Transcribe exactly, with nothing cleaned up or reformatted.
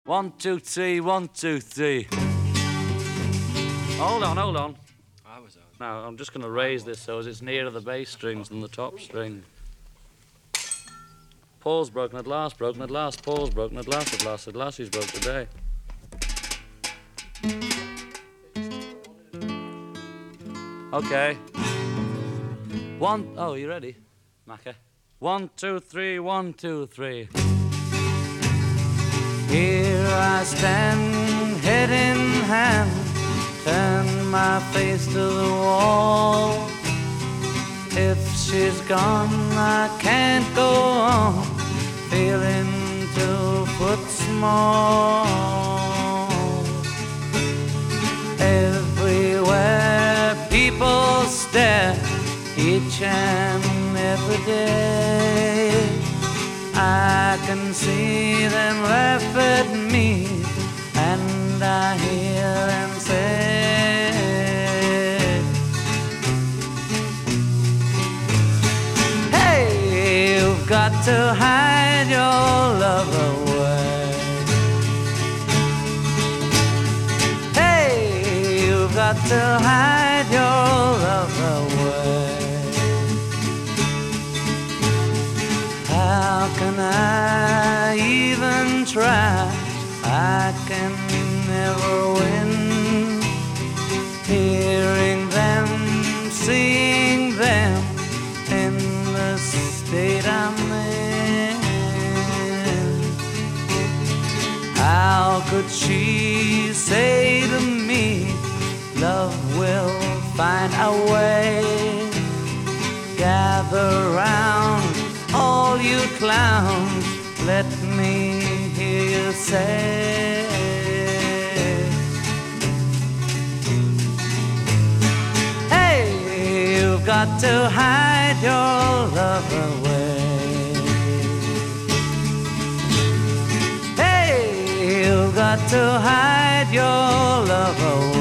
One, two, three, one, two, three. Hold on, hold on. I was on. Now, I'm just going to raise this so as it's nearer the bass strings than the top string. Paul's broken at last, broken at last, Paul's broken at last, at last, at last, he's broke today. Okay. One, oh, you ready, Macca? One, two, three, one, two, three. Here I stand, head in hand, turn my face to the wall. If she's gone, I can't go on, feeling two foot small. Everywhere people stare, each and every day. I can see them laugh at me, and I hear them say, hey, you've got to hide your love away. Hey, you've got to hide your love away. How can I even try? I can never win. Hearing them, seeing them in the state I'm in. How could she say to me, love will find a way? Gather round, all you clowns, let me hear you say, hey, you've got to hide your love away. Hey, you've got to hide your love away.